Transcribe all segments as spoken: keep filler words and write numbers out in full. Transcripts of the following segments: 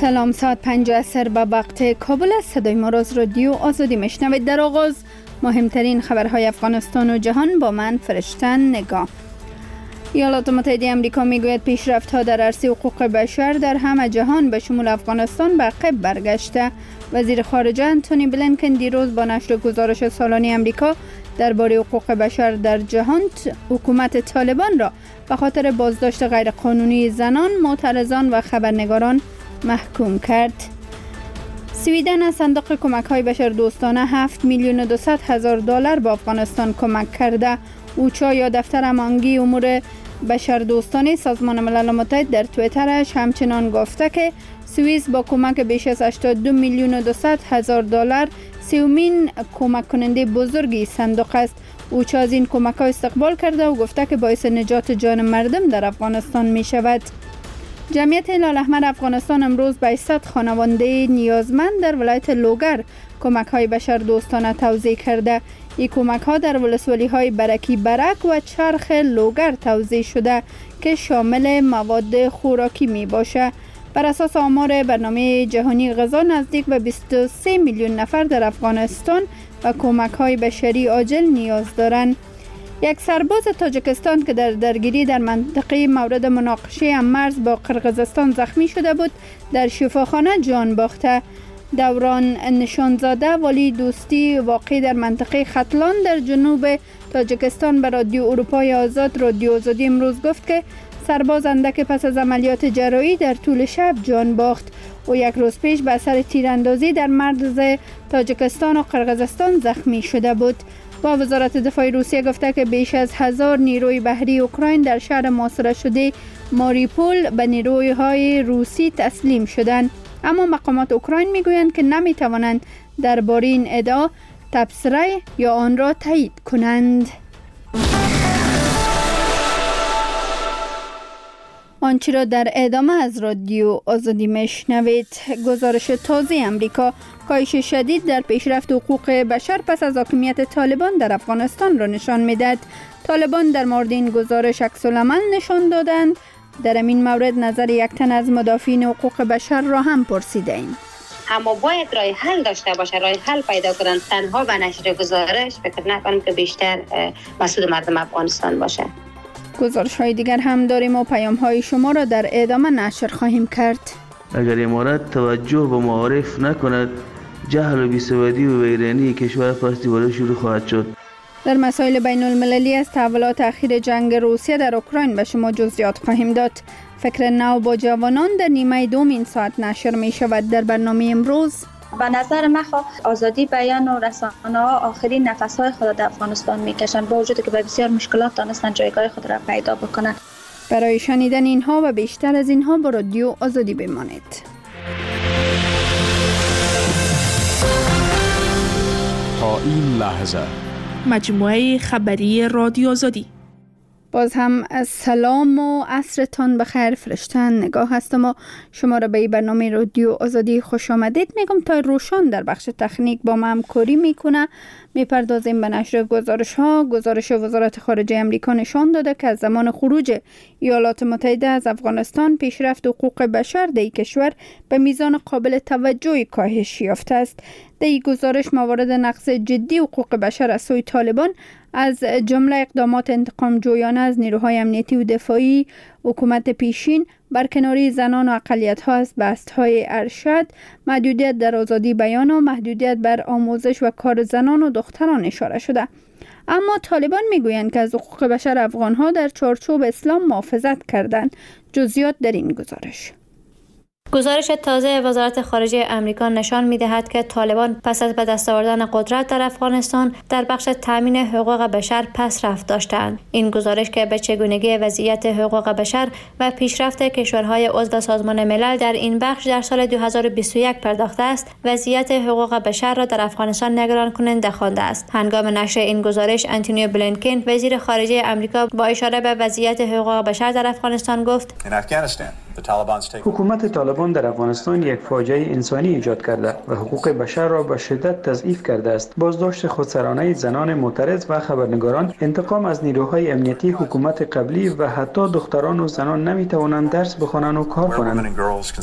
سلام، ساعت پنج عصر به وقت کابل است. صدای ما را از رادیو آزادی میشنوید. در آغاز مهمترین خبرهای افغانستان و جهان با من فرشتن نگاه. ایالات متحده آمریکا میگوید پیشرفت‌ها در عرصه حقوق بشر در همه جهان به شمول افغانستان به عقب برگشته. وزیر خارجه انتونی بلینکن دیروز با نشر گزارش سالانه آمریکا درباره حقوق بشر در جهان حکومت طالبان را به خاطر بازداشت غیرقانونی زنان، معترضان و خبرنگاران محکوم کرد. سویدن از صندوق کمک‌های بشردوستانه هفت میلیون و دویست هزار دلار به افغانستان کمک کرده. اوچا یا دفتر امانگی امور بشردوستانه سازمان ملل متحد در توییترش همچنان گفته که سوئیس با کمک بیش از هشتاد و دو میلیون و دویست هزار دلار سومین کمک کننده بزرگی صندوق است. اوچا از این کمک‌ها استقبال کرده و گفته که باعث نجات جان مردم در افغانستان می شود. جمعیت هلال احمر افغانستان امروز به صد خانواده نیازمند در ولایت لوگر کمک‌های بشردوستانه توزیع کرده. این کمک‌ها در ولسوالی‌های برکی برک و چرخ لوگر توزیع شده که شامل مواد خوراکی می‌باشد. بر اساس آمار برنامه جهانی غذا نزدیک به بیست و سه میلیون نفر در افغانستان و کمک‌های بشری عاجل نیاز دارند. یک سرباز تاجیکستان که در درگیری در منطقه مورد مناقشه مرز با قرقیزستان زخمی شده بود در شفاخانه جان باخته. دوران نشانزاده والی دوستی واقع در منطقه ختلان در جنوب تاجیکستان به رادیو اروپای آزاد رادیو آزادی امروز گفت که سرباز اندک پس از عملیات جراحی در طول شب جان باخت. او یک روز پیش به اثر تیراندازی در مرز تاجیکستان و قرقیزستان زخمی شده بود. با وزارت دفاع روسیه گفته که بیش از هزار نیروی بحری اوکراین در شهر محاصره شده ماریپول به نیروهای روسی تسلیم شدند، اما مقامات اوکراین میگویند که نمیتوانند درباره این ادعا تبصره یا آن را تایید کنند. آنچه را در ادامه از رادیو آزادی میشنوید. گزارش تازه امریکا کاهش شدید در پیشرفت حقوق بشر پس از حاکمیت طالبان در افغانستان را نشان میدهد. طالبان در مورد این گزارش عکس‌العمل نشان دادند. در این مورد نظر یک تن از مدافعین حقوق بشر را هم پرسیدیم. اما باید راه حل داشته باشه، راه حل پیدا کنند. تنها به نشر گزارش فکر نکنم که بیشتر مسئول مردم افغانستان باشه. گزارش های دیگر هم داریم و پیام های شما را در ادامه نشر خواهیم کرد. اگر امارات توجه به معارف نکند، جهل و بیسوادی و ویرانی کشور پس دیواره شروع خواهد شد. در مسائل بین المللی از تحولات اخیر جنگ روسیه در اوکراین به شما جزئیات خواهیم داد. فکر نو با جوانان در نیمه دوم این ساعت نشر می شود. در برنامه امروز به نظر من آزادی بیان و رسانه‌ها آخرین نفس‌های خود در افغانستان می‌کشند، با وجودی که به بسیار مشکلات دانستن جایگاه خود را پیدا بکنند. برای شنیدن اینها و بیشتر از اینها با رادیو آزادی بمانید. تا این لحظه مجموعه خبری رادیو آزادی. باز هم سلام و عصرتان بخیر. فرشتن نگاه هستم و شما را به این برنامه رادیو آزادی خوش آمدید میگم. تا روشان در بخش تکنیک با ما همکاری میکنه. میپردازیم به نشر گزارش ها. گزارش وزارت خارجه امریکا نشان داده که از زمان خروج ایالات متحده از افغانستان پیشرفت حقوق بشر در کشور به میزان قابل توجهی کاهش یافته است. در این گزارش موارد نقض جدی حقوق بشر از سوی طالبان از جمله اقدامات انتقام جویانه از نیروهای امنیتی و دفاعی حکومت پیشین، برکناری زنان و اقلیت‌ها از بست‌های ارشد، محدودیت در آزادی بیان و محدودیت بر آموزش و کار زنان و دختران اشاره شده. اما طالبان میگویند که از حقوق بشر افغان‌ها در چارچوب اسلام محافظت کردند. جزئیات در این گزارش. گزارش تازه وزارت خارجه امریکا نشان می‌دهد که طالبان پس از به دست آوردن قدرت در افغانستان در بخش تامین حقوق بشر پسرفت داشتند. این گزارش که به چگونگی وضعیت حقوق بشر و پیشرفت کشورهای عضو سازمان ملل در این بخش در سال دو هزار و بیست و یک پرداخته است، وضعیت حقوق بشر را در افغانستان نگران کننده خوانده است. هنگام نشر این گزارش انتونی بلینکن وزیر خارجه امریکا با اشاره به وضعیت حقوق بشر در افغانستان گفت: حکومت طالبان در افغانستان یک فاجعه انسانی ایجاد کرده و حقوق بشر را به شدت تضعیف کرده است. بازداشت خودسرانه زنان معترض و خبرنگاران، انتقام از نیروهای امنیتی حکومت قبلی و حتی دختران و زنان نمیتوانند درس بخوانند و کار کنند.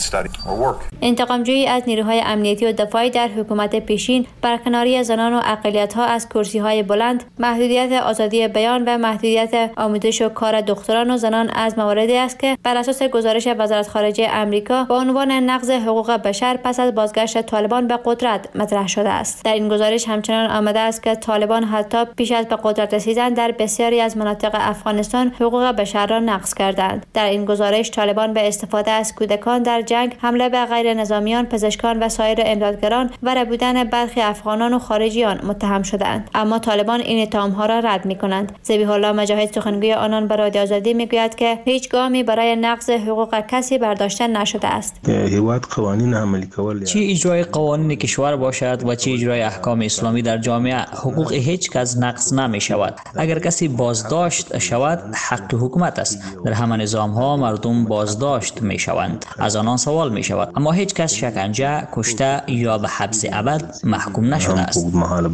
انتقامجویی از نیروهای امنیتی و دفاعی در حکومت پیشین، برکناری زنان و اقلیت‌ها از کرسی‌های بلند، محدودیت آزادی بیان و محدودیت آموزش و کار دختران و زنان از مواردی است که بر اساس گزارش وزارت خارجه آمریکا با عنوان نقض حقوق بشر پس از بازگشت طالبان به قدرت مطرح شده است. در این گزارش همچنان آمده است که طالبان حتی پیش از به قدرت رسیدن در بسیاری از مناطق افغانستان حقوق بشر را نقض کردند. در این گزارش طالبان به استفاده از کودکان در جنگ، حمله به غیر نظامیان، پزشکان و سایر امدادگران و ربودن برخی افغانان و خارجیان متهم شدند. اما طالبان این اتهام‌ها را رد می‌کنند. ذبیح الله مجاهد سخنگوی آنان به رادیو آزادی میگوید که هیچ گامی برای نقض حقوق کسی برداشته نشده است. قوانین عملی کول، چه اجرای قوانین کشور باشد و چه اجرای احکام اسلامی در جامعه، حقوق هیچ کس نقض نمی شود. اگر کسی بازداشت شود حق حکومت است. در همه نظام ها مردم بازداشت می شوند، از آنان سوال می شود، اما هیچ کس شکنجه، کشته یا به حبس ابد محکوم نشده است.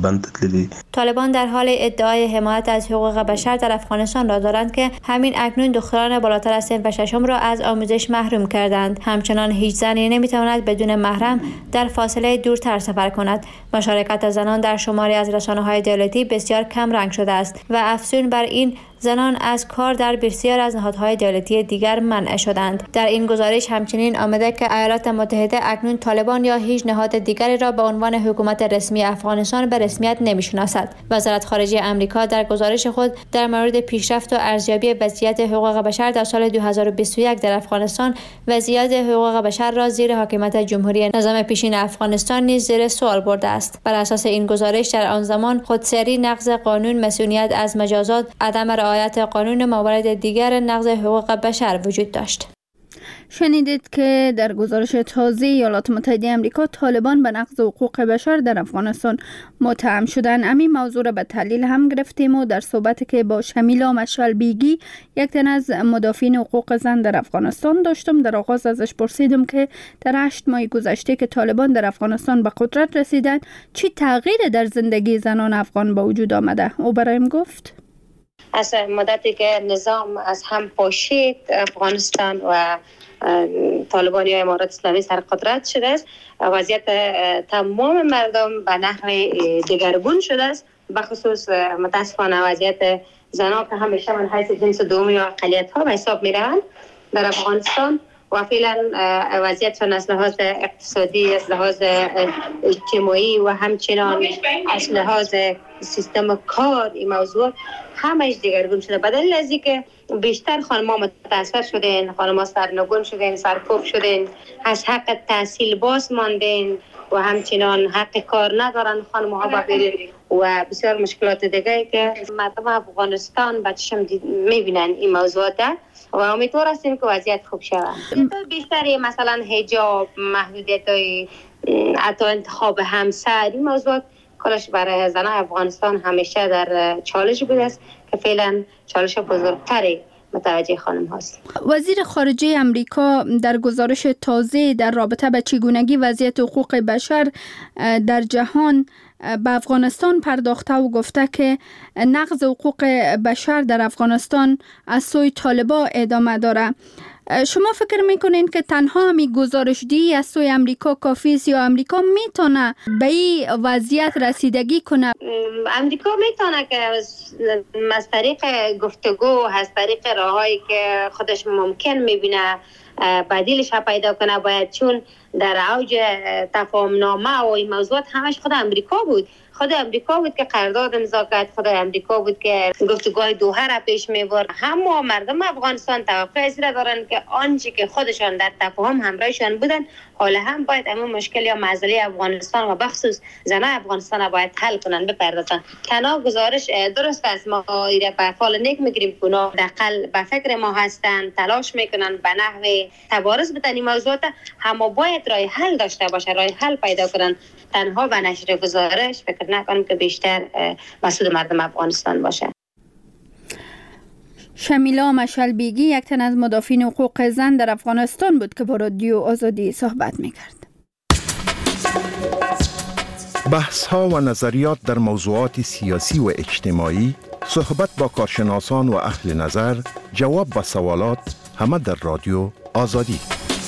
طالبان در حال ادعای حمایت از حقوق بشر در افغانستان را دارند که همین اکنون دختران بالاتر از صنف ششم را از آموزش محروم کردند. همچنان هیچ زنی نمیتواند بدون محرم در فاصله دورتر سفر کند. مشارکت زنان در شماری از رسانه‌های دولتی بسیار کم رنگ شده است و افزون بر این زنان از کار در بسیار از نهادهای دولتی دیگر منع شدند. در این گزارش همچنین آمده که ایالات متحده اکنون طالبان یا هیچ نهاد دیگری را به عنوان حکومت رسمی افغانستان به رسمیت نمی‌شناسد. وزارت خارجه آمریکا در گزارش خود در مورد پیشرفت و ارزیابی وضعیت حقوق بشر در سال دو هزار و بیست و یک در افغانستان، وضعیت حقوق بشر را زیر حاکمیت جمهوری نظام پیشین افغانستان نیز زیر سوال برده است. بر اساس این گزارش در آن زمان خودسری، نقض قانون، مسئولیت از مجازات، عدم رعایت قانون موارد دیگر نقض حقوق بشر وجود داشت. شنیدید که در گزارش تازه ایالات متحده آمریکا طالبان به نقض حقوق بشر در افغانستان متهم شدند. همین موضوع را به تحلیل هم گرفتیم و در صحبتی که با شمیلا مشعل بیگی، یک تن از مدافعین حقوق زن در افغانستان داشتم، در آغاز ازش پرسیدم که در هشت ماه گذشته که طالبان در افغانستان به قدرت رسیدند چی تغییر در زندگی زنان افغان به وجود آمده. او برایم گفت از مدتی که نظام از هم پاشید افغانستان و طالبان یا امارات اسلامی سر قدرت شده است، وضعیت تمام مردم به نحو دگرگون شده است. بخصوص متاسفانه وضعیت زنان که همیشه من حیث جنس دوم یا اقلیت ها به حساب می روند در افغانستان و فعلا وضعیتشان از لحاظ اقتصادی، از لحاظ اجتماعی و همچنان از لحاظ سیستم کار این موضوع همش دگرگون شده. بدل از اینکه بیشتر خانم‌ها متاثر شدن، خانم‌ها سرنگون شدن، سرکوب شدن، از حق تحصیل باز ماندن و همچنان حق کار ندارن خانم‌ها ببرن و بسیار مشکلات دیگه که مردم افغانستان بچشم میبینن این موضوعات و امیدوار هستیم که وضعیت خوب شود. بیشتری مثلا حجاب، محدودیت‌های حتی انتخاب همسر، این موضوعات کلش برای زنان افغانستان همیشه در چالش بوده است که فعلا چالش بزرگتری متوجه خانم هاست. وزیر خارجه امریکا در گزارش تازه در رابطه به چگونگی وضعیت حقوق بشر در جهان به افغانستان پرداخته و گفته که نقض حقوق بشر در افغانستان از سوی طالبان ادامه داره. شما فکر میکنین که تنها همی گزارش‌دهی از سوی امریکا کافی است یا امریکا میتونه به این وضعیت رسیدگی کنه؟ امریکا میتونه که از طریق گفتگو، از طریق راهایی که خودش ممکن میبینه بدیلش پیدا کنه باید، چون در اوج تفاهم نامه و این موضوعات همش خود امریکا بود. خود امریکا بود که قرارداد امضا کرد، خود امریکا بود که گفتگوهای دوحه را پیش میبرد. همه مردم افغانستان توقع از را دارن که آنچه که خودشان در تفاهم همراهشان بودن حالا هم باید همون مشکل یا معضله افغانستان و بخصوص زنان افغانستان را باید حل کنن، بپردازن. تنها گزارش درست است، ما ایره به فال نیک میگیریم که اونا دقل به فکر ما هستن، تلاش میکنن به نحو تبارز بدن این موضوعات، اما باید راه حل داشته باشه، راه حل پیدا کنن. تنها به نشر گزارش فکر نکنم که بیشتر مسئول مردم افغانستان باشه. شمیلا مشعل بیگی یک تن از مدافعین حقوق زن در افغانستان بود که با رادیو آزادی صحبت می‌کرد. بحث‌ها و نظریات در موضوعات سیاسی و اجتماعی، صحبت با کارشناسان و اهل نظر، جواب به سوالات، همه در رادیو آزادی.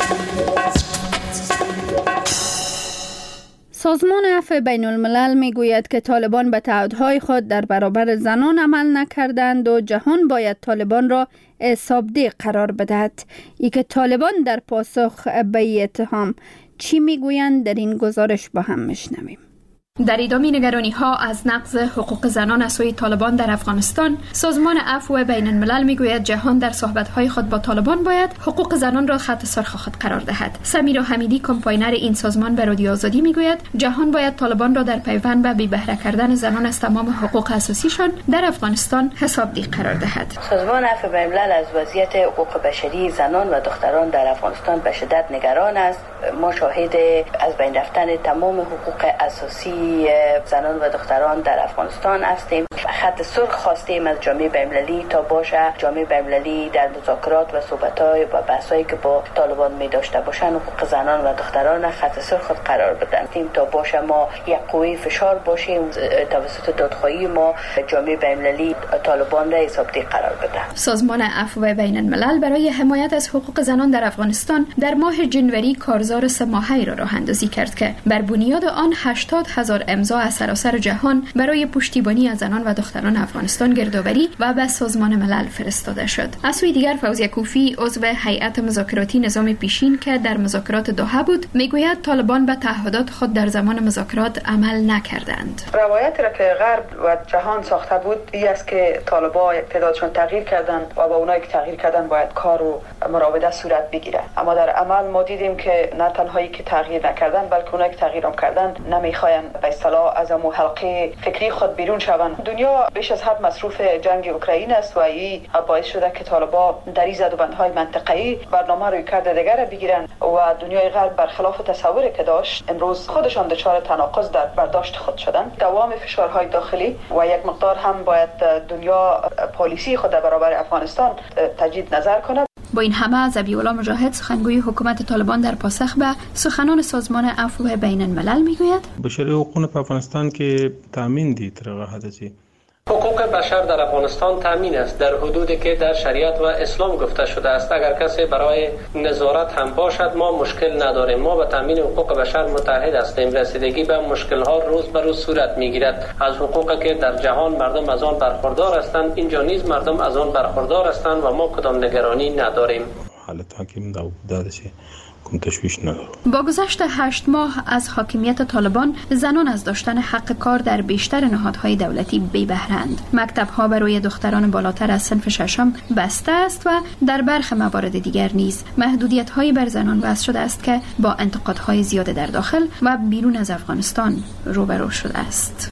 سازمان عفو بین الملل می گوید که طالبان به تعهدهای خود در برابر زنان عمل نکردند و جهان باید طالبان را حسابدهی قرار بدهد. ای که طالبان در پاسخ به این اتهام چی می گویند در این گزارش با هم میشنویم. در ادامه نگرانی ها از نقض حقوق زنان از سوی طالبان در افغانستان، سازمان عفو بین الملل میگوید جهان در صحبت‌های خود با طالبان باید حقوق زنان را خط سرخ خود قرار دهد. سمیرا حمیدی، کمپاینر این سازمان، به رادیو آزادی میگوید جهان باید طالبان را در پیوند به بی بهره کردن زنان از تمام حقوق اساسیشان در افغانستان حسابدهی قرار دهد. سازمان عفو بین الملل از وضعیت حقوق بشری زنان و دختران در افغانستان به شدت نگران است. ما شاهد از بین رفتن تمام حقوق اساسی زنان و دختران در افغانستان هستیم. خط سرخ خواستیم از جامعه بین‌المللی تا باشه جامعه بین‌المللی در مذاکرات و صحبت‌های و بحث‌هایی که با طالبان می داشته باشن حقوق زنان و دختران خط سرخ خود قرار بدن تا باشه ما یک قوه فشار باشیم توسط دادخواهی ما جامعه بین‌المللی طالبان را حسابدهی قرار بده. سازمان عفو بین الملل برای حمایت از حقوق زنان در افغانستان در ماه جنوری کارزار سه ماهه‌ای را راه اندازی کرد که بر بنیاد آن هشتاد هزار امضا از سراسر جهان برای پشتیبانی از زنان و دختران افغانستان گردآوری و به سازمان ملل فرستاده شد. از سوی دیگر فوزیه کوفی، عضو هیئت مذاکراتی نظام پیشین که در مذاکرات دوحه بود، میگوید طالبان به تعهدات خود در زمان مذاکرات عمل نکردند. روایتی را که غرب و جهان ساخته بود این است که طالبان یک تعدادشون تغییر کردند و با اونایی که تغییر کردن باید کار و مراوده صورت بگیره. اما در عمل ما دیدیم که نه تنهایی که تغییر نکردن بلکه اونایی که تغییر هم کردن نمیخواین به اصطلاح از اون حلقه فکری خود بیرون شوند. دنیا بیش از حد مصروف جنگ اوکراین است و این باعث شده که طالبان در این زدوبندهای منطقه‌ای برنامه روی کرده دیگر بگیرن و دنیای غرب برخلاف تصوری که داشت امروز خودشان دچار تناقض در برداشت خود شدن. دوام فشارهای داخلی و یک مقدار هم باید دنیا پالیسی خود در برابر افغانستان تجدید نظر کنه. با این همه ذبیح‌الله مجاهد، سخنگوی حکومت طالبان، در پاسخ به سخنان سازمان عفو بین الملل میگوید بشری حقوق په افغانستان کې تامین دي تر هغه حد چې حقوق بشر در افغانستان تامین است در حدودی که در شریعت و اسلام گفته شده است. اگر کسی برای نظارت هم باشد ما مشکل نداریم. ما به تامین حقوق بشر متحد هستیم. رسیدگی به مشکل ها روز به روز صورت میگیرد. از حقوقی که در جهان مردم از آن برخوردار هستند اینجا نیز مردم از آن برخوردار هستند و ما کدام نگرانی نداریم. حالت حاکم داده شه تشویش نداره. با گذشت هشت ماه از حاکمیت طالبان، زنان از داشتن حق کار در بیشتر نهادهای دولتی بی بهره‌اند. مکتب‌ها برای دختران بالاتر از صنف ششم بسته است و در برخی موارد دیگر نیز محدودیت‌هایی بر زنان وضع شده است که با انتقادهای زیاد در داخل و بیرون از افغانستان روبرو شده است.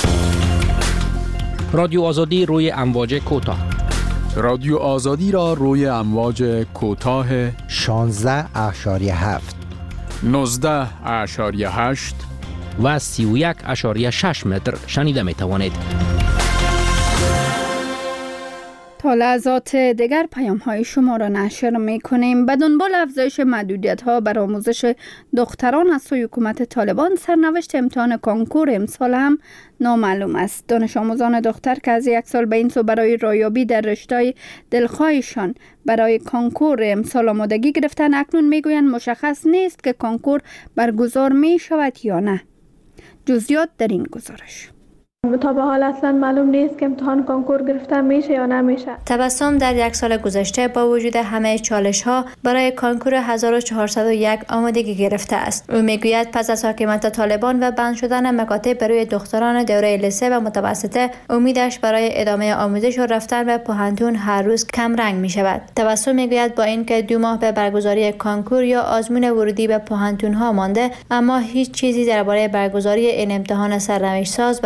رادیو آزادی روی امواج کوتاه. رادیو آزادی را روی امواج کوتاه شانزده اشاریه هفت، نوزده اشاریه هشت و سی و یک اشاریه شش متر شنیده می توانید. تا لحظات دیگر پیام های شما را نشر می کنیم. به دنبال افزایش محدودیت ها بر آموزش دختران از سوی حکومت طالبان، سرنوشت امتحان کنکور امسال هم نامعلوم است. دانش آموزان دختر که از یک سال به این سو برای رایابی در رشته دلخواهشان برای کنکور امسال آمادگی گرفتن، اکنون می گویند مشخص نیست که کنکور برگزار می شود یا نه. جزئیات در این گزارش. تا به حال اصلا معلوم نیست که امتحان کنکور گرفتن میشه یا نمیشه. تبسم در یک سال گذشته با وجود همه چالش ها برای کنکور هزار و چهارصد و یک آمادگی گرفته است. او میگوید پس از حاکمیت طالبان و بند شدن مکاتب برای دختران دوره لیسه و متوسطه، امیدش برای ادامه آموزش و رفتن به پوهنتون هر روز کم رنگ می شود. تبسم میگوید با اینکه دو ماه به برگزاری کنکور یا آزمون ورودی به پوهنتون ها مانده، اما هیچ چیزی درباره برگزاری این امتحان سرنوشت ساز برایشان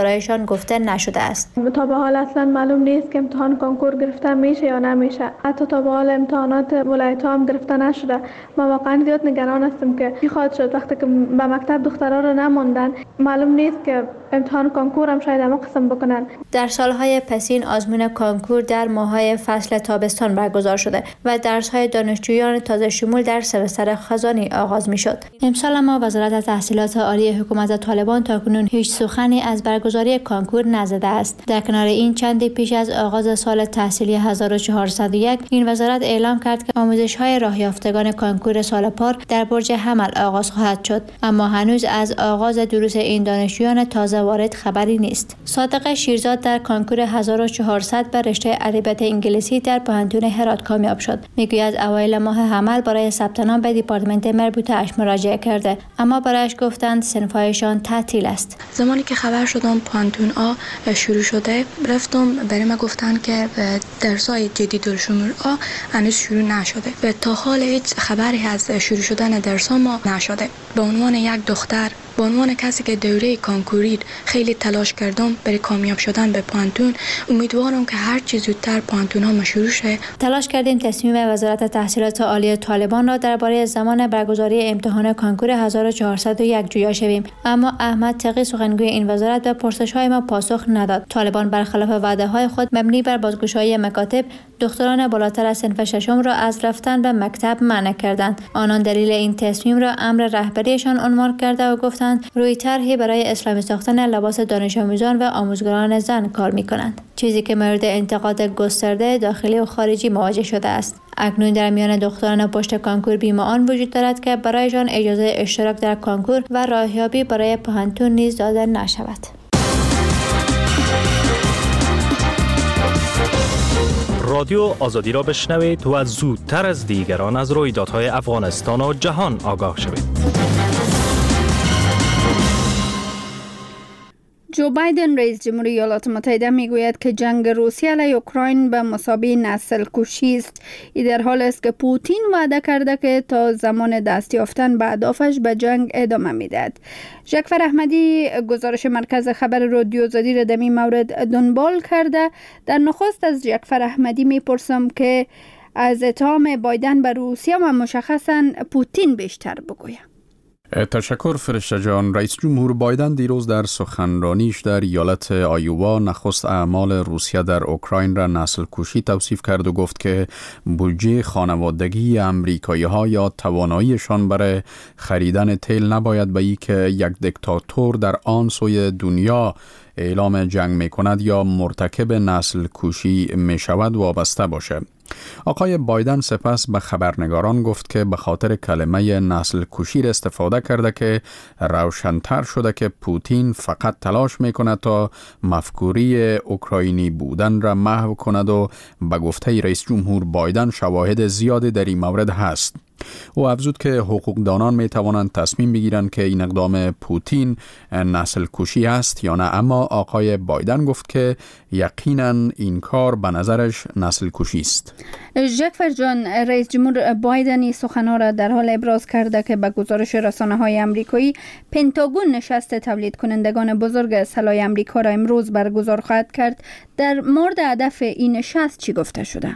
گفته نشده است. تا به حال اصلا معلوم نیست که امتحان کنکور گرفته میشه یا نمیشه. حتی تا به حال امتحانات ولایت ها هم گرفته نشده. ما واقعا زیاد نگران هستیم که چی خواهد شد وقتی که به مکتب دخترها رو نموندن. معلوم نیست که امتحان کنکور هم شاید هم قسم بکنن. در سالهای پسین آزمون کنکور در ماه‌های فصل تابستان برگزار شده و درس‌های دانشجویان تازه شمول در سمستر خزانی آغاز می‌شد. امسال اما وزارت تحصیلات عالی حکومت طالبان تاکنون هیچ سخنی از برگزاری کنکور نزده است. در کنار این چندی پیش از آغاز سال تحصیلی هزار و چهارصد و یک این وزارت اعلام کرد که آموزش‌های راهیافتگان کنکور سال پار در برج حمل آغاز خواهد شد، اما هنوز از آغاز دروس این دانشجویان تازه وارد خبری نیست. صادق شیرزاد در کنکور هزار و چهارصد به رشته ادبیات انگلیسی در پانتون هرات کامیاب شد. میگوید اوایل ماه حمل برای ثبت نام به دیپارتمنت مربوطه اش مراجعه کرده، اما برایش گفتند صنف‌هایشان تعطیل است. زمانی که خبر شدم پانتون آ شروع شده، رفتم برای ما گفتن که درس‌های جدید و شمول آ هنوز شروع نشده. به تا حال هیچ خبری از شروع شدن درس‌ها ما نشده. به عنوان یک دختر، به عنوان کسی که دوره کنکوری خیلی تلاش کردم برای کامیاب شدن به پانتون، امیدوارم که هر چیز زودتر پانتون ها شروع شه. تلاش کردیم تصمیم وزارت تحصیلات عالی طالبان را درباره زمان برگزاری امتحان کنکور هزار و چهارصد و یک جویا شویم، اما احمد تقی سخنگوی این وزارت به پرسش‌های ما پاسخ نداد. طالبان برخلاف وعده‌های خود مبنی بر بازگشایی مکاتب، دختران بالاتر از صنف ششم را از رفتن به مکتب منع کردند. آنان دلیل این تصمیم را امر رهبریشان عنوان کرده و گفتند روی طرحی برای اسلامی ساختن لباس دانش آموزان و آموزگاران زن کار می‌کنند، چیزی که مورد انتقاد گسترده داخلی و خارجی مواجه شده است. اکنون در میان دختران پشت کنکور بیم آن وجود دارد که برایشان اجازه اشتراک در کنکور و راهیابی برای پانتون نیز داده نشود. رادیو آزادی را بشنوید و زودتر از دیگران از رویدادهای افغانستان و جهان آگاه شوید. جو بایدن رئیس جمهوری ایالات متحده میگوید که جنگ روسیه علیه اوکراین به مثابه نسل کشی است. این در حال است که پوتین وعده کرده که تا زمان دست یافتن به اهدافش به جنگ ادامه میدهد. ژکفر احمدی گزارش مرکز خبر رادیو آزادی را در این مورد دنبال کرده. در نخست از ژکفر احمدی میپرسم که از اتهام بایدن به روسیه و مشخصا پوتین بیشتر بگوید. تشکر فرشته جان. رئیس جمهور بایدن دیروز در سخنرانیش در ایالت آیووا نخست اعمال روسیه در اوکراین را نسل کشی توصیف کرد و گفت که بودجه خانوادگی امریکایی ها یا تواناییشان برای خریدن تیل نباید به ای که یک دیکتاتور در آن سوی دنیا اعلام جنگ می کند یا مرتکب نسل کشی می شود وابسته باشه. آقای بایدن سپس به خبرنگاران گفت که به خاطر کلمه نسل کشی استفاده کرده که روشن‌تر شده که پوتین فقط تلاش می‌کند تا مفکوری اوکراینی بودن را محو کند و به گفته رئیس جمهور بایدن شواهد زیادی در این مورد هست. او افزود که حقوقدانان می توانند تصمیم بگیرند که این اقدام پوتین نسل کشی است یا نه، اما آقای بایدن گفت که یقینا این کار به نظرش نسل کشی است. ژکفر جان، رئیس جمهور بایدن سخنها را در حال ابراز کرده که به گزارش رسانه‌های آمریکایی پنتاگون نشست تولید کنندگان بزرگ سلاح آمریکا را امروز برگزار خواهد کرد. در مورد هدف این نشست چی گفته شده؟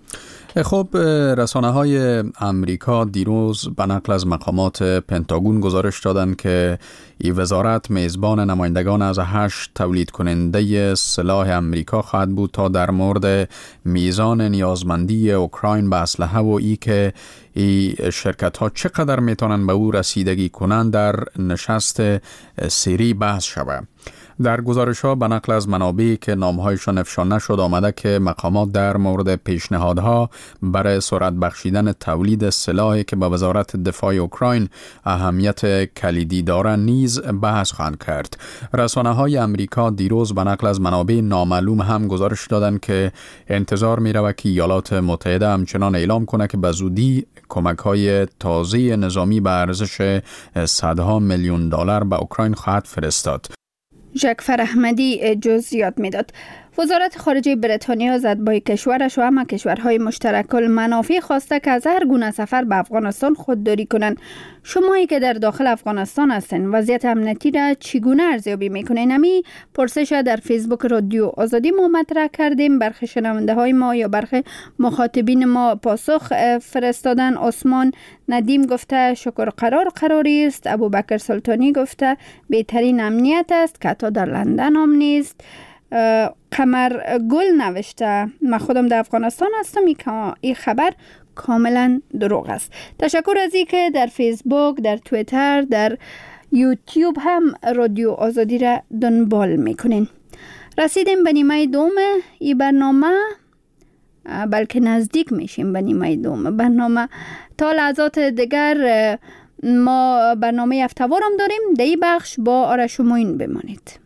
خب رسانه‌های آمریکا دیروز به نقل از مقامات پنتاگون گزارش دادند که این وزارت میزبان نمایندگان از هشت تولید کننده سلاح آمریکا خواهد بود تا در مورد میزان نیازمندی اوکراین به اسلحه و ای که این شرکت ها چقدر میتونن به او رسیدگی کنند در نشست سری بحث شود. در گزارش ها به نقل از منابعی که نامهایشان افشا نشد آمده که مقامات در مورد پیشنهادها برای سرعت بخشیدن تولید سلاحی که به وزارت دفاع اوکراین اهمیت کلیدی دارند نیز بحث خواهند کرد. رسانه های امریکا دیروز به نقل از منابع نامعلوم هم گزارش دادند که انتظار می رود که ایالات متحده همچنان اعلام کنه که به زودی کمک های تازه نظامی به ارزش صدها میلیون دلار به اوکراین خواهد فرستاد. ژکفر احمدی جزئیات میداد. وزارت خارجه بریتانیا زد با کشورش و همه کشورهای مشترک المنافع خواسته که از هر گونه سفر به افغانستان خودداری کنند. شمایی که در داخل افغانستان هستین وضعیت امنیتی را چگونه ارزیابی میکنین؟ امی پرسش در فیسبوک رادیو آزادی ما مطرح کردیم. برخی شنونده های ما یا برخی مخاطبین ما پاسخ فرستادن. عثمان ندیم گفته شکر قرار قراری است. ابوبکر سلطانی گفته بهترین امنیت است که حتی در لندن هم نیست. قمر گل نوشته من خودم در افغانستان هستم، این خبر کاملا دروغ است. تشکر از این که در فیسبوک، در توییتر، در یوتیوب هم رادیو آزادی را دنبال میکنین. رسیدیم به نیمه دوم این برنامه، بلکه نزدیک میشیم به نیمه دوم برنامه. تا لحظات دیگر ما برنامه هفته‌وار هم داریم. در این بخش با آرش و معین بمانید.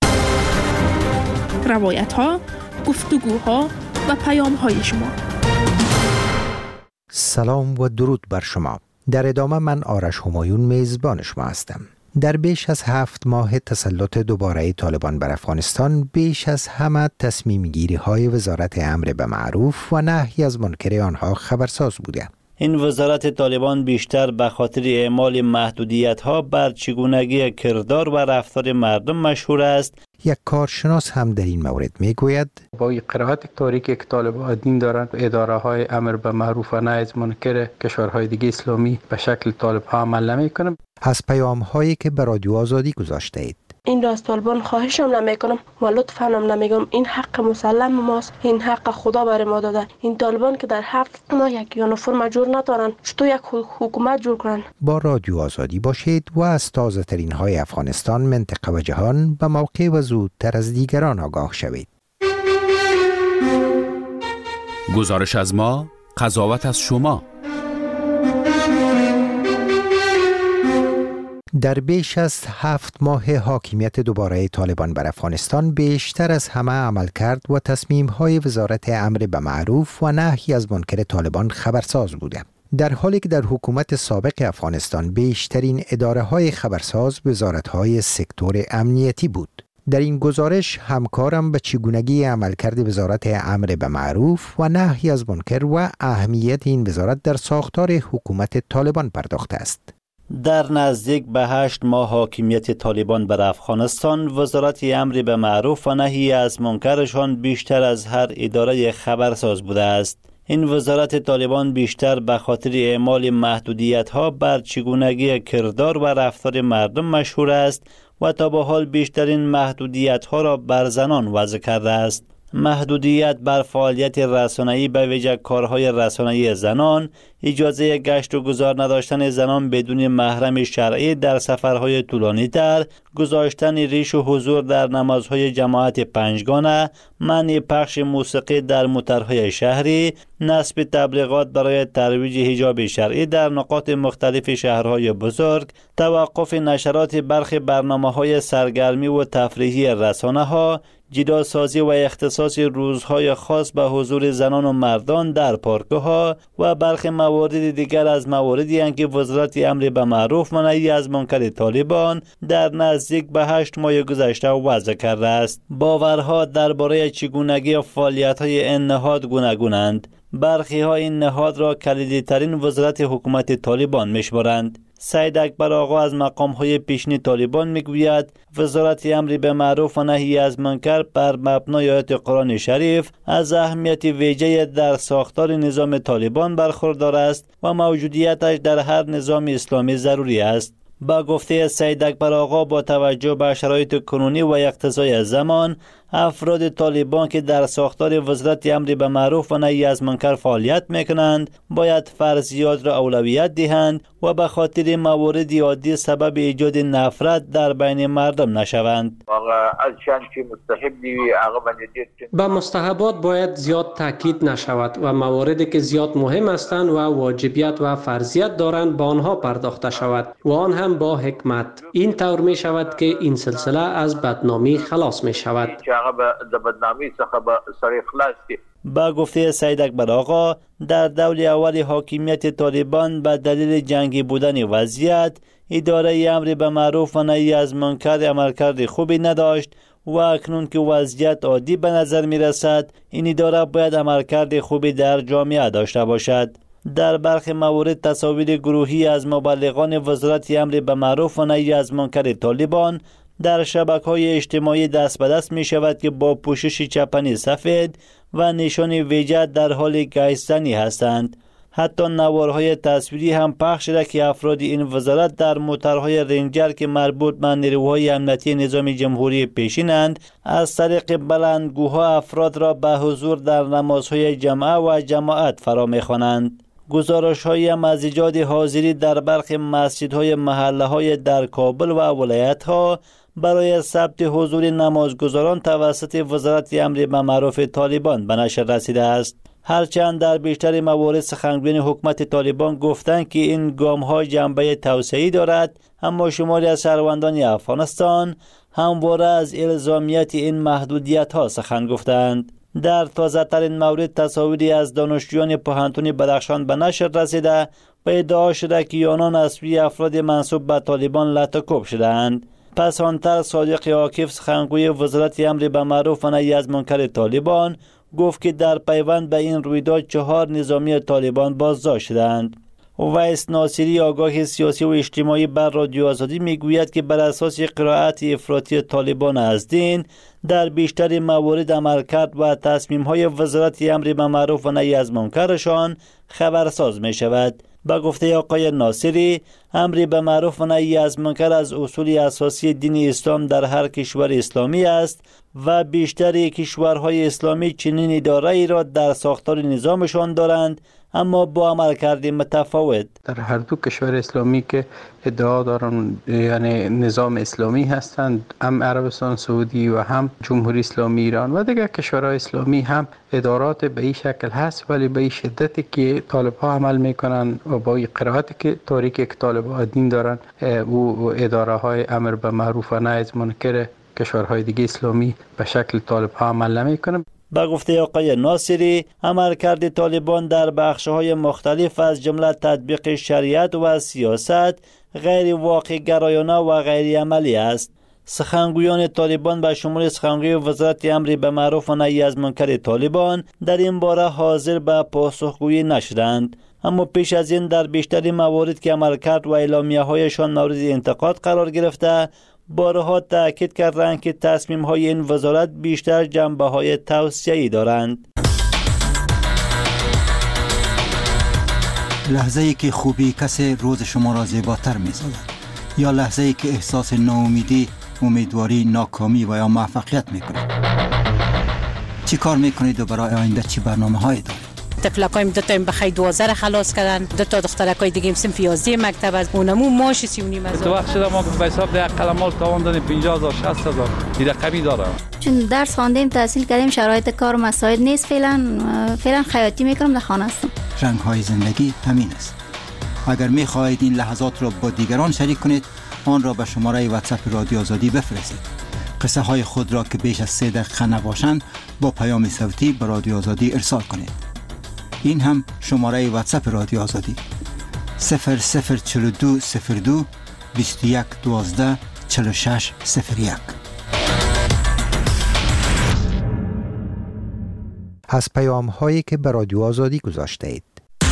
روایت ها، گفتگوها و پیام های شما. سلام و درود بر شما. در ادامه من آرش همایون میزبان شما هستم. در بیش از هفت ماه تسلط دوباره طالبان بر افغانستان، بیش از همه تصمیم گیری های وزارت امر به معروف و نهی از منکر آنها خبرساز بوده. این وزارت طالبان بیشتر به خاطر اعمال محدودیت‌ها بر چگونگی کردار و رفتار مردم مشهور است. یک کارشناس هم در این مورد میگوید با قرائت تاریکی که طالبان دین دارند، اداره های امر به معروف و نهی از منکر کشورهای دیگه اسلامی به شکل طالب ها عمل نمی‌کنند. از پیام هایی که به رادیو آزادی گذاشته اید. این را از طالبان خواهشم نمیکنم و لطفاً هم نمیگم. این حق مسلم ماست، این حق خدا بر ما داده. این طالبان که در هفت ماه یک یونیفرم جور ندارن، چطور یک حکومت جور کنن؟ با رادیو آزادی باشید و از تازه ترین های افغانستان، منطقه و جهان به موقع و زودتر از دیگران آگاه شوید. گزارش از ما، قضاوت از شما. در بیش از هفت ماه حاکمیت دوباره طالبان بر افغانستان، بیشتر از همه عمل کرد و تصمیم‌های وزارت امر به معروف و نهی از منکر طالبان خبرساز بوده. در حالی که در حکومت سابق افغانستان بیشترین اداره‌های خبرساز وزارت‌های سکتور امنیتی بود. در این گزارش همکارم به چگونگی عملکرد وزارت امر به معروف و نهی از منکر و اهمیت این وزارت در ساختار حکومت طالبان پرداخته است. در نزدیک به هشت ماه حاکمیت طالبان بر افغانستان، وزارت امر به معروف و نهی از منکرشان بیشتر از هر اداره خبرساز بوده است. این وزارت طالبان بیشتر به خاطر اعمال محدودیت‌ها بر چگونگی کردار و رفتار مردم مشهور است و تا به حال بیشترین محدودیت‌ها را بر زنان وضع کرده است. محدودیت بر فعالیت رسانه‌ای به ویژه کارهای رسانه‌ای زنان، اجازه گشت و گذار نداشتن زنان بدون محرم شرعی در سفرهای طولانی تر، گذاشتن ریش و حضور در نمازهای جماعت پنجگانه، منع پخش موسیقی در موترهای شهری، نصب تبلیغات برای ترویج حجاب شرعی در نقاط مختلف شهرهای بزرگ، توقف نشرات برخی برنامه‌های سرگرمی و تفریحی رسانه‌ها، جدا سازی و اختصاص روزهای خاص به حضور زنان و مردان در پارک‌ها و برخی موارد دیگر از مواردی هستند که وزارت امر به معروف و نهی از منکر طالبان در نزدیک به هشت ماه گذشته وضع کرده است. باورها درباره چگونگی فعالیت‌های این نهاد گوناگونند. برخی ها این نهاد را کلیدی ترین وزارت حکومت طالبان می‌شمارند. سید اکبر آقا از مقام‌های پیشین طالبان میگوید وزارت امر به معروف و نهی از منکر بر مبنای آیات قرآن شریف از اهمیت ویژه در ساختار نظام طالبان برخوردار است و موجودیتش در هر نظام اسلامی ضروری است. با گفته سید اکبر آقا با توجه به شرایط کنونی و اقتضای زمان، افراد طالبان که در ساختار وزارت امر به معروف و نهی از منکر فعالیت میکنند باید فرضیات را اولویت دهند و به خاطر موارد عادی سبب ایجاد نفرت در بین مردم نشوند. به مستحبات باید زیاد تاکید نشود و مواردی که زیاد مهم هستند و واجبیت و فرضیت دارند با آنها پرداخته شود و آن هم با حکمت. این طور می شود که این سلسله از بدنامی خلاص می شود. با گفته سید اکبر آقا، در دور اول حاکمیت طالبان به دلیل جنگی بودن وضعیت، اداره امر به معروف و نهی از منکر عملکرد خوبی نداشت و اکنون که وضعیت عادی به نظر می رسد، این اداره باید عملکرد خوبی در جامعه داشته باشد. در برخی موارد تصاویر گروهی از مبلغان وزارت امر به معروف و نهی از منکر طالبان در شبکه‌های اجتماعی دست به دست می شود که با پوشش چپنی سفید و نشان ویژه در حال گشتنی هستند. حتی نوارهای تصویری هم پخش شده که افراد این وزارت در موترهای رنجر که مربوط به نیروهای امنیتی نظام جمهوری پیشینند از طریق بلندگوها افراد را به حضور در نمازهای جمعه و جماعت فرا می‌خوانند. گزارش‌هایی هم از ایجاد حاضری در برخی مسجدهای محله‌های در کابل و ولایت‌ها برای ثبت حضور نمازگزاران توسط وزارت امر به معروف طالبان به نشر رسیده است. هرچند در بیشتر موارد سخنگویان حکومت طالبان گفتند که این گام‌ها جنبه توسعه‌ای دارد، اما شماری از شهروندان افغانستان همواره از الزامیت این محدودیت‌ها سخن گفتند. در تازه‌ترین مورد تصاویری از دانشجویان پوهنتون بدخشان به نشر رسیده و ادعا شده که آنان از سوی افراد منسوب به طالبان لطکوب شده‌اند. پس آنتر صادق عاکف سخنگوی وزارت امر به معروف و نهی از منکر طالبان گفت که در پیوند به این رویداد چهار نظامی طالبان بازداشت شدند. ویس ناصری آگاه سیاسی و اجتماعی بر رادیو آزادی میگوید که بر اساس قرائت افراطی طالبان از دین در بیشتر موارد عملکرد و تصمیم‌های وزارت امر به معروف و نهی از منکرشان خبرساز می شود. با گفته آقای ناصری، امر به معروف و نهی از منکر از اصول اساسی دین اسلام در هر کشور اسلامی است و بیشتر کشورهای اسلامی چنین اداره‌ای را در ساختار نظامشان دارند، اما با عملکرد متفاوت. در هر دو کشور اسلامی که ادعا دارن یعنی نظام اسلامی هستند، هم عربستان سعودی و هم جمهوری اسلامی ایران و دیگر کشورهای اسلامی هم ادارات به این شکل هست، ولی به این شدتی که طالب ها عمل میکنن و با این قرائتی که تاریکی که طالب ها دین دارن و اداره های امر به معروف و نهی از منکر کشورهای دیگه اسلامی به شکل طالب ها عمل نمیکنن. با گفته آقای ناصری، عملکرد طالبان در بخش‌های مختلف از جمله تطبیق شریعت و سیاست غیر واقع گرایانه و غیر عملی است. سخنگویان طالبان به شمول سخنگوی وزارت امر به معروف و نهی از منکر طالبان در این باره حاضر به پاسخگویی نشدند، اما پیش از این در بیشتر موارد که عملکرد و اعلامیه‌هایشان مورد انتقاد قرار گرفته، بارها تأکید کردند که تصمیم‌های این وزارت بیشتر جنبه‌های توسعه‌ای دارند. لحظه‌ای که خوبی کسی روز شما را زیباتر می‌سازد، یا لحظه‌ای که احساس ناامیدی، امیدواری، ناکامی و یا موفقیت می‌کنید. چی کار می‌کنید و برای آینده چی برنامه‌هایی دارید؟ طفلکایم دو تا بخای دوازده را خلاص کردن، دو تا دخترکای دیگه هم صنف یازده مکتب از اونمو ماش سی و نیم هزار. تو وقت شده ما به حساب ده قلمال تاوان دادیم پنجاه هزار شصت هزار این رقمی داره. چون درس خواندیم تحصیل کردیم شرایط کار مساعد نیست، فعلا فعلا خیاطی میکنم، در خانه هستم. رنگ‌های زندگی همین است. اگر می‌خواهید این لحظات را با دیگران شریک کنید، آن را به شماره واتساپ رادیو آزادی بفرستید. قصه های خود را که بیش از سه دقیقه نباشند با پیام صوتی به رادیو آزادی ارسال کنید. این هم شماره واتساپ رادیو آزادی صفر صفر چهل و دو صفر دو بیست و یک دوازده چهل و شش صفر یک. از پیام هایی که به رادیو آزادی گذاشته اید.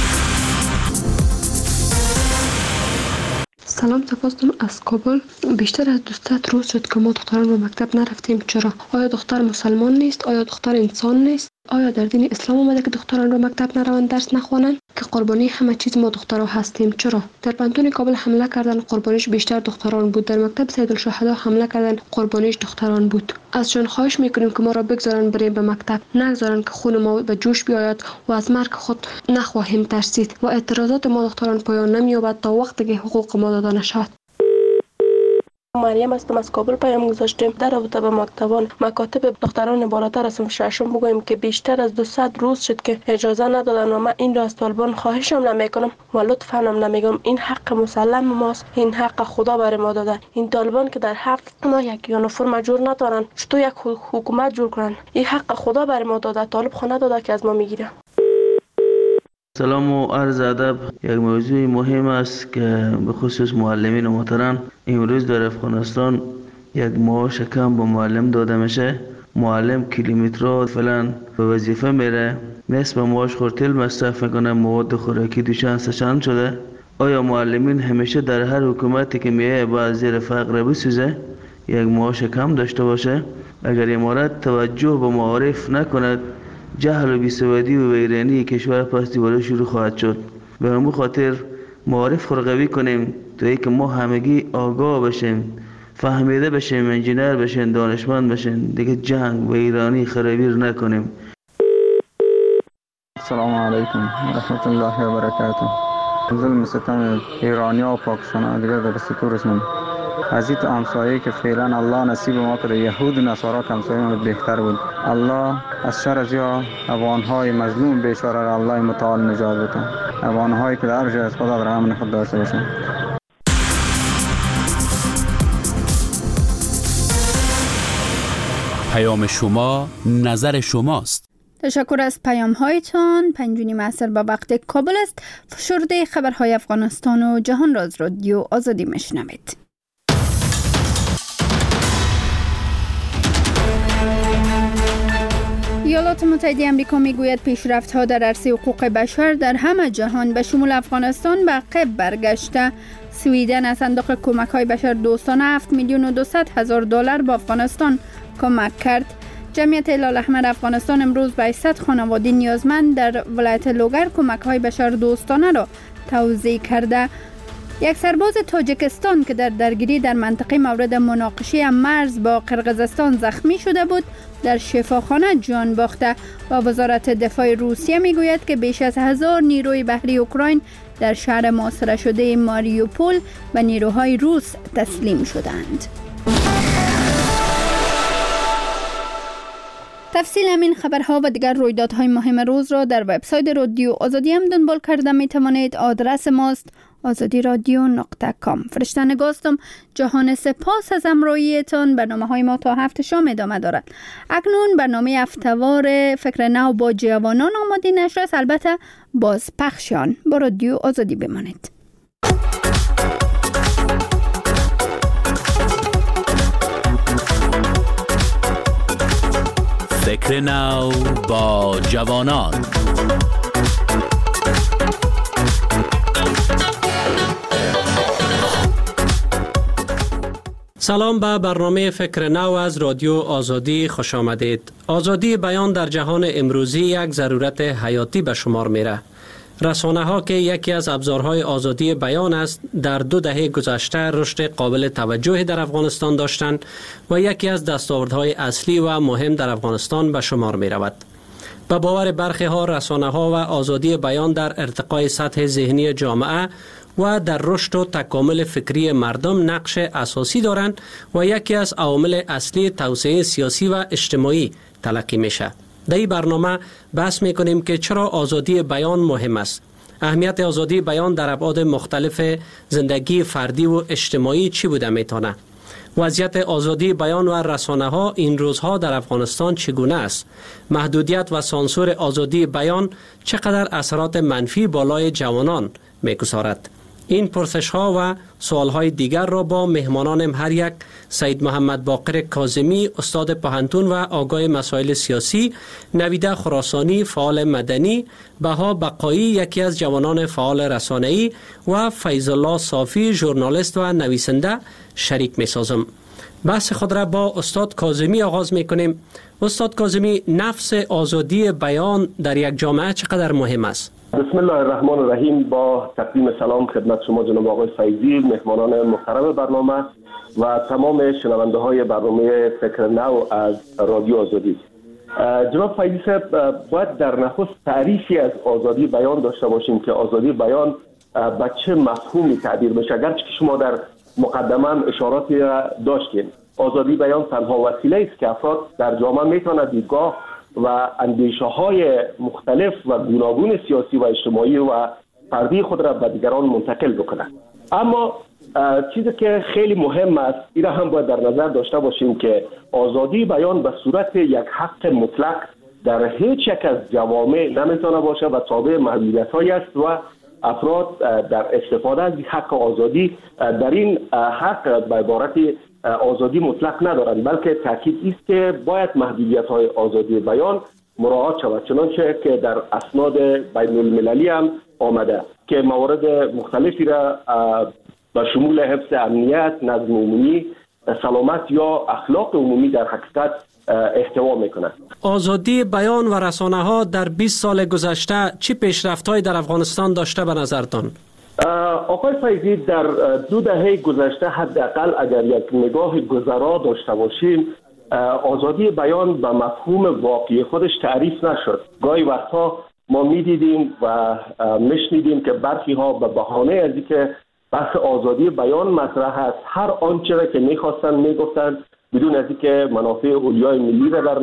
سلام، تفاصیل از کابل. بیشتر از دوستت روز شد که ما دختران به مکتب نرفتیم. چرا؟ آیا دختر مسلمان نیست؟ آیا دختر انسان نیست؟ آیا در دین اسلام اومده که دختران به مکتب نروند درس نخوانند؟ که قربانی همه چیز ما دخترها هستیم. چرا؟ در پانتون کابل حمله کردن، قربانیش بیشتر دختران بود. در مکتب سیدالشهدا حمله کردن، قربانیش دختران بود. ازشون خواهش میکنیم که ما را بگذارن بریم به مکتب، نگذارن که خون ما به جوش بیاید و از مرگ خود نخواهیم ترسید و اعتراضات ما دختران پایان نمییابد تا وقتی که حقوق ما داده نشود. مریم هستم، از کابل پیام گذاشتیم در رابطه به مکتبان مکاتب دختران بالاتر از ششم بگویم که بیشتر از دویست روز شد که اجازه ندادن و من این را از طالبان خواهشم نمیکنم و لطفا هم نمیگم. این حق مسلم ماست، این حق خدا بر ما داده. این طالبان که در هفت ما یک یونیفرم جور ندارن، چطور یک حکومت جور کنن؟ این حق خدا بر ما داده، طالب خو نداده که از ما میگیره. سلام و عرض ادب. یک موضوع مهم است که به خصوص معلمین محترم امروز در افغانستان یک معاش کم به معلم داده میشه. معلم کیلومترات فلان به وظیفه میره، نصف معاش خورتل مصرف میکنه، مواد خوراکی دوشن سشن شده. آیا معلمین همیشه در هر حکومتی که میایه باید زیر فقر بسوزه، یک معاش کم داشته باشه؟ اگر امارت توجه به معارف نکند، جهل و بیسوادی و ویرانی کشور پس دیواره شروع خواهد شد. به همون خاطر معارف خود قوی کنیم تا اینکه ما همگی آگاه بشیم، فهمیده بشیم، انجینر بشیم، دانشمند بشیم، دیگه جنگ و ایرانی خرابیر نکنیم. السلام علیکم و رحمت الله و برکاته. ظلم ستم ایرانی و پاکستان دیگه در ستورش نمی از این همسایه که فعلا الله نصیب ما کرده، یهود و نصارا که همسایه ما بهتر بود. الله از شر از یا افغانهای مظلوم بیچاره را الله متعال نجات بده. افغانهایی که در جای از خدا در امن خود داشته باشند. پیام شما نظر شماست. تشکر از پیام هایتان. پنجونی معصر به وقت کابل است. فشرده خبرهای افغانستان و جهان را از رادیو آزادی میشنوید. ایالات متحده آمریکا میگوید پیشرفت‌ها در عرصه حقوق بشر در همه جهان به شمول افغانستان به عقب برگشته. سویدن از صندوق کمک‌های بشر دوستانه هفت میلیون و دویست هزار دلار به افغانستان کمک کرد. جمعیت هلال احمر افغانستان امروز به صد خانواده نیازمند در ولایت لوگر کمک‌های بشر دوستانه را توزیع کرده. یک سرباز تاجیکستان که در درگیری در منطقه مورد مناقشه مرز با قرقیزستان زخمی شده بود در شفاخانه جان باخته و وزارت دفاع روسیه میگوید که بیش از هزار نیروی بحری اوکراین در شهر محاصره شده ماریوپول به نیروهای روس تسلیم شدند. تفصیل همین خبرها و دیگر رویدادهای مهم روز را در وبسایت رادیو آزادی هم دنبال کرده می توانید. آدرس ماست آزادی رادیو نقطه کام. فرشته نگاستم. جهان سپاس از همراهیتان. برنامه های ما تا هفت شام ادامه دارد. اکنون برنامه هفته‌وار فکر نو با جوانان آماده نشر است، البته باز پخشان. با رادیو آزادی بمانید. فکر نو با جوانان. سلام به برنامه فکر نو از رادیو آزادی خوش آمدید. آزادی بیان در جهان امروزی یک ضرورت حیاتی به شمار میره. رسانه ها که یکی از ابزارهای آزادی بیان است، در دو دهه گذشته رشد قابل توجهی در افغانستان داشتند و یکی از دستاوردهای اصلی و مهم در افغانستان به شمار می رود. به باور برخی ها رسانه ها و آزادی بیان در ارتقای سطح ذهنی جامعه و در رشد و تکامل فکری مردم نقش اساسی دارند و یکی از عوامل اصلی توسعه سیاسی و اجتماعی تلقی میشه. در این برنامه بحث میکنیم که چرا آزادی بیان مهم است. اهمیت آزادی بیان در ابعاد مختلف زندگی فردی و اجتماعی چی بوده میتونه؟ وضعیت آزادی بیان و رسانه ها این روزها در افغانستان چگونه است؟ محدودیت و سانسور آزادی بیان چقدر اثرات منفی بالای جوانان میگذارد؟ این پرسش ها و سوال های دیگر را با مهمانانم هر یک، سید محمد باقر کاظمی استاد پوهنتون و آگاه مسائل سیاسی، نویده خراسانی فعال مدنی، بها بقایی یکی از جوانان فعال رسانه‌ای و فیض الله صافی ژورنالیست و نویسنده شریک می سازم. بحث خود را با استاد کاظمی آغاز می کنیم. استاد کاظمی، نفس آزادی بیان در یک جامعه چقدر مهم است؟ بسم الله الرحمن الرحیم. با تقدیم سلام خدمت شما جناب آقای فیضی، مهمانان محترم برنامه و تمام شنونده های برنامه فکر نو از رادیو آزادی. جناب فیضی صاحب، باید در نخست تعریفی از آزادی بیان داشته باشیم که آزادی بیان به چه مفهومی تعبیر بشه. اگرچه که شما در مقدمه هم اشاراتی داشتین، آزادی بیان تنها وسیله است که افراد در جامعه میتونند دیدگاه و اندیشه های مختلف و گوناگون سیاسی و اجتماعی و فردی خود را به دیگران منتقل بکنند. اما چیزی که خیلی مهم است، این را هم باید در نظر داشته باشیم که آزادی بیان به صورت یک حق مطلق در هیچ یک از جوامع نمیتونه باشه و تابع محدودیت‌هایی است و افراد در استفاده از حق آزادی در این حق به عبارت آزادی مطلق ندارند، بلکه تاکید است که باید محدودیت های آزادی بیان مراعات شود، چنانچه که در اسناد بین المللی هم آمده که موارد مختلفی را به شمول حفظ امنیت، نظم عمومی، سلامت یا اخلاق عمومی در حقیقت احتوا میکنه. آزادی بیان و رسانه ها در بیست سال گذشته چه پیشرفت‌هایی در افغانستان داشته به نظرتان؟ آقای فیضی، در دو دهه گذشته حداقل اگر یک نگاه گذرا داشته باشیم، آزادی بیان به مفهوم واقعی خودش تعریف نشد. گاهی وقتها ما میدیدیم و میشنیدیم که برخی ها به بهانه از اینکه بحث آزادی بیان مطرح است، هر آنچه را که میخواستن میگفتن بدون از اینکه منافع اولیای ملی را در